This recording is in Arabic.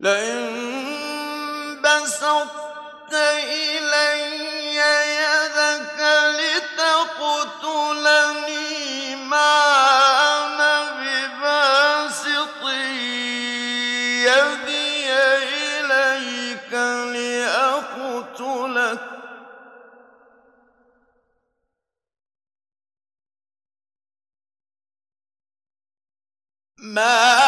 لئن بسطت إلي يدك لتقتلني ما أنا بباسط يدي إليك لأقتلك ما